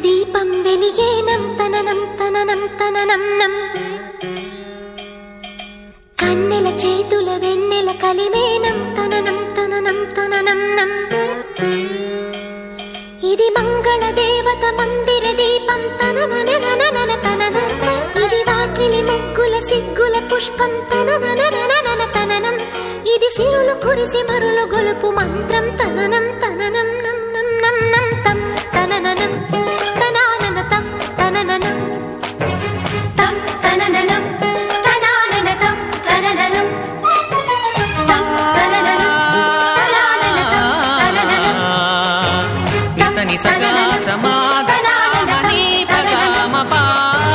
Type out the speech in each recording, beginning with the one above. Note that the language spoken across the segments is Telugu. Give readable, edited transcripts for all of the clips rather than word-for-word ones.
దీపం వెలిగేనం తననం తననం తననం నం. కన్నెల చేతుల వెన్నెల కలిమేనం తననం తననం తననం నం. ఇది మంగళ దేవత మందిర దీపం తనననననన తననం. ఇది వాకిలి ముగ్గుల సిగ్గుల పుష్పం తనననననన తననం. ఇది సిరులు కురిసి మరులు గొలుపు మంత్రం తననం తననం నం నం నం నం తం తనననం తనానన తం తనననం తం తనననం తనానన తం తనననం తం తనననం తనానన తం తనననం నిసని సగా సమాగమని పగమపా.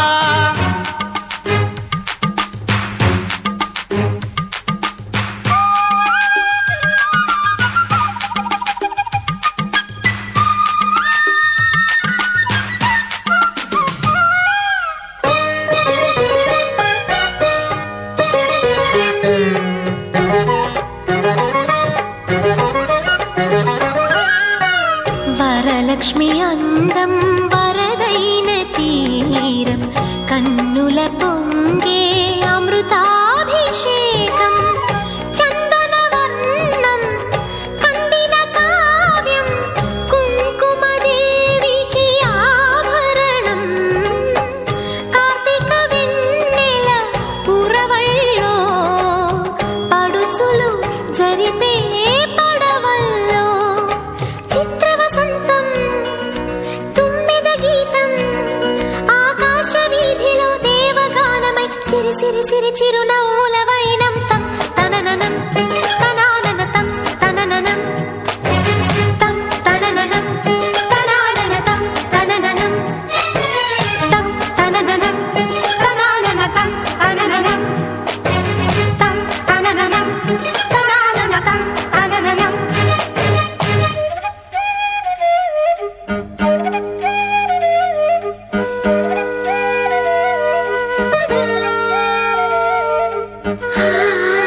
వరలక్ష్మి అందం వరదైన తీరం కన్నుల పొంగే అమృతాభిషేకం. చందనవర్ణం కందిన కావ్యం కుంకుమదేవికి ఆభరణం. కార్తీక వెన్నెల పురవళ్ళో పడుచులు జరిపే పడవల్లో చిత్రవసంతం తుమ్మెద గీతం. ఆకాశ వీధిలో దేవగానమై సిరి సిరి సిరి చిరునవ్వుల వైనం తం తనననం తనానన తం తనననం తం తనననం తనానన తం తనననం తం తనననం తనానన తం తనననం తం తనననం తనానన తం తనననం. ఆ